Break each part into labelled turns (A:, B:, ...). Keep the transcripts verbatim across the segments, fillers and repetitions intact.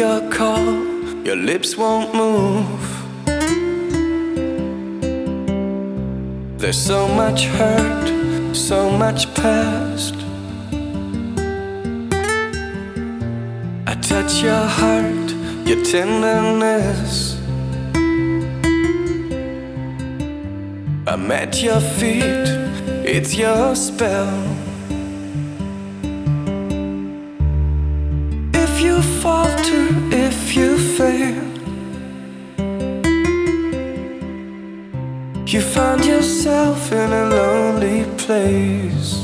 A: your call, your lips won't move. There's so much hurt, so much past. I touch your heart, your tenderness. I'm at your feet, it's your spell. If you falter, if you fail, you find yourself in a lonely place.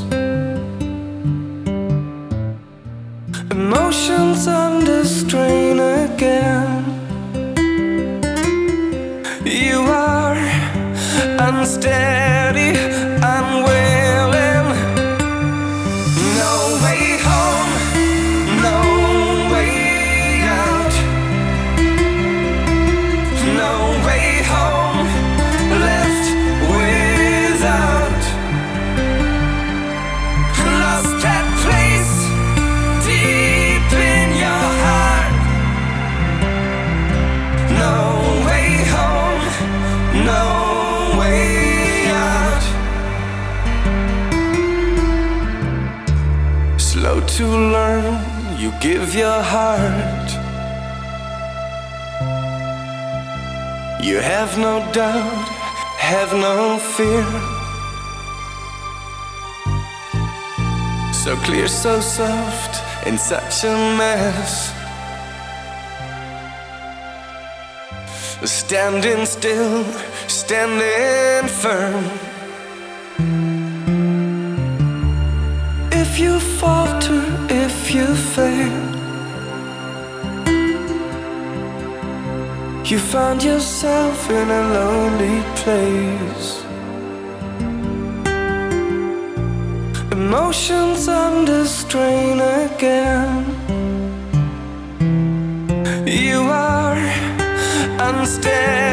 A: Emotions under strain again. You are unsteady, unwilling. No way home, no way out. No way home, left without. Lost that place deep in your heart. No way home, no way out. Slow to learn, you give your heart. You have no doubt, have no fear. So clear, so soft, in such a mess. Standing still, standing firm. If you falter, if you fail, you find yourself in a lonely place. Emotions under strain again. You are unsteady.